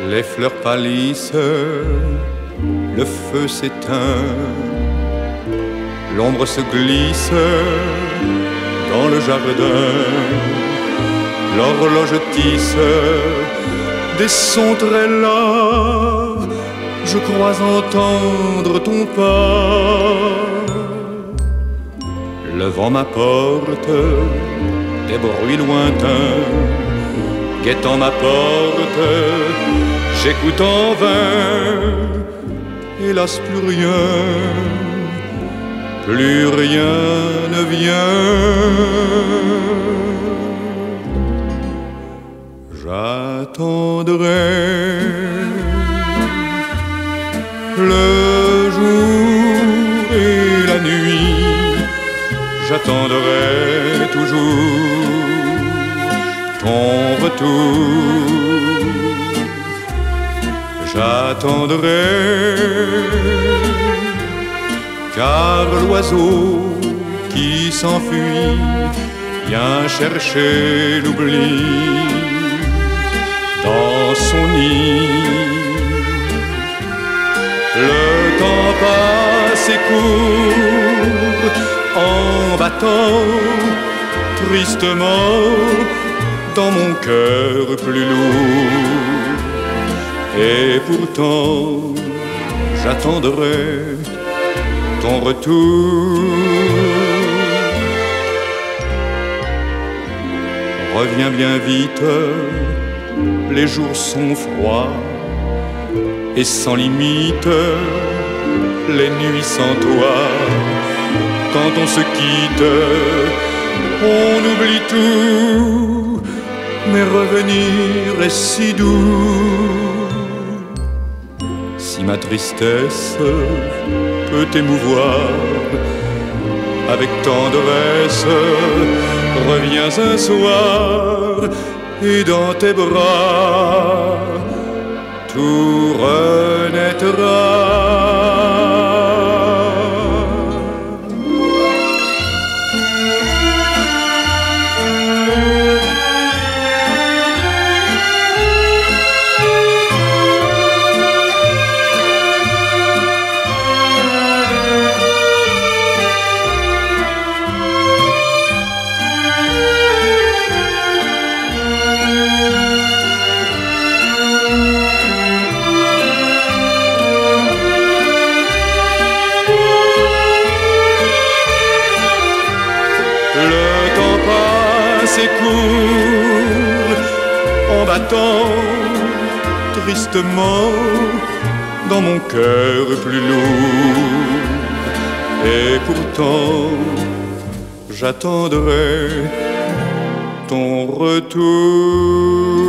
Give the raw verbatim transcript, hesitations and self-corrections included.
Les fleurs pâlissent, le feu s'éteint, l'ombre se glisse dans le jardin, l'horloge tisse des sons très las, je crois entendre ton pas. Le vent m'apporte des bruits lointains, guettant ma porte, j'écoute en vain, hélas plus rien, plus rien ne vient. J'attendrai le jour et la nuit, j'attendrai toujours ton retour. J'attendrai, car l'oiseau qui s'enfuit vient chercher l'oubli dans son nid. Le temps passe et court en battant tristement dans mon cœur plus lourd. Et pourtant j'attendrai ton retour. Reviens bien vite, les jours sont froids et sans limite, les nuits sans toi. Quand on se quitte, on oublie tout, mais revenir est si doux. Si ma tristesse peut t'émouvoir, avec tendresse, reviens un soir et dans tes bras, tout renaîtra. Le temps passe et court en battant tristement dans mon cœur plus lourd. Et pourtant j'attendrai ton retour.